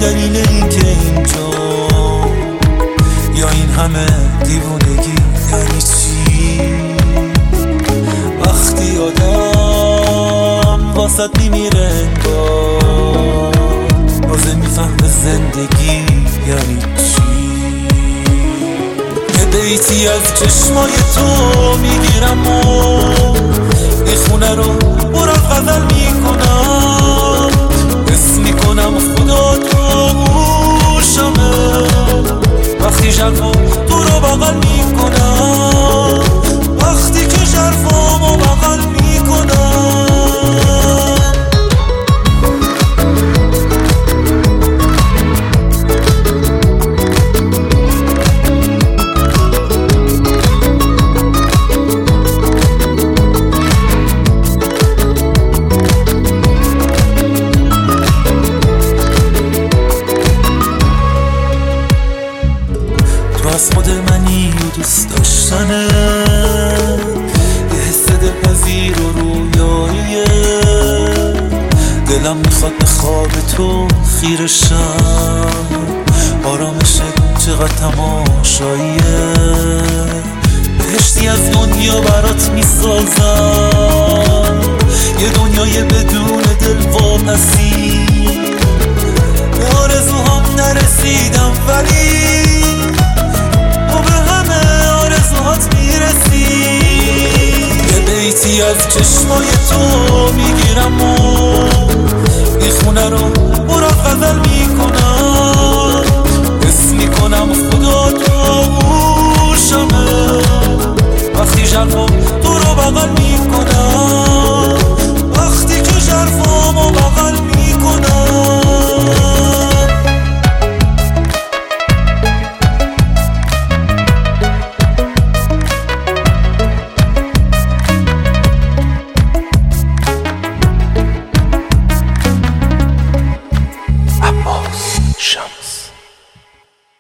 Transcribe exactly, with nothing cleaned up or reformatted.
دلیل این که اینجا یا این همه دیوونگی یعنی چی؟ وقتی آدم واسط میمیره انگار بازه میفهمه زندگی یعنی چی. یه بیتی از چشمای تو میگیرم و این خونه رو پر از غزل میکنم، حس میکنم خدا تو گوشمه وقتی ژرفام تو رو بغل میکنم، وقتی که ژرفامو بغل میکنم. از خود منی و دوست داشتنه، یه حس دلپذیر و رویاییه، دلم میخواد به خواب تو خیرشم، آرامشت چقدر تماشاییه، بهشتی از دنیا برات میسازم، یه دنیای بدون دل واپسی، به آرزوهام نرسیدم ولی بیتی از چشمای تو میگیرم و این خونه رو پر از غزل میکنم، حس میکنم خدا تو گوشمه وقتی ژرفام تو رو بغل میکنم، وقتی که ژرفامو بغل